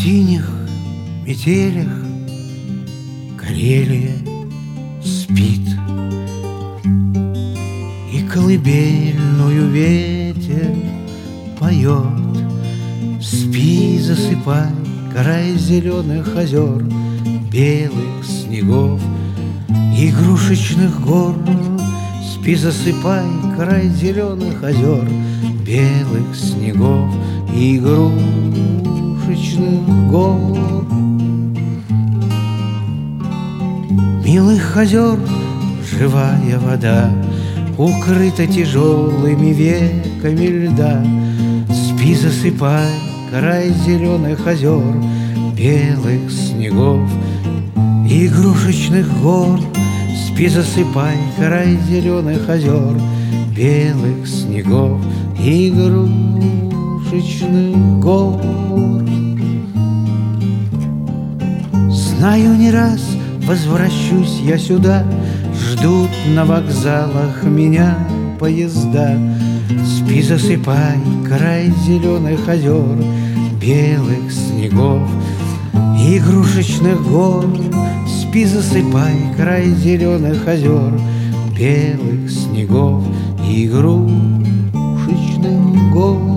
синих метелях Карелия спит, и колыбельную ветер поет. Спи, засыпай, край зеленых озер, белых снегов, игрушечных гор. Спи, засыпай, край зеленых озер, белых снегов и игрушечных гор. Милых озер живая вода укрыта тяжелыми веками льда. Спи, засыпай, край зеленых озер, белых снегов и игрушечных гор. Спи, засыпай, край зеленых озер, белых снегов и игрушечных гор. Знаю, не раз возвращусь я сюда, ждут на вокзалах меня поезда. Спи, засыпай, край зеленых озер, белых снегов и игрушечных гор. Спи, засыпай, край зеленых озер, белых снегов и игрушечных гор.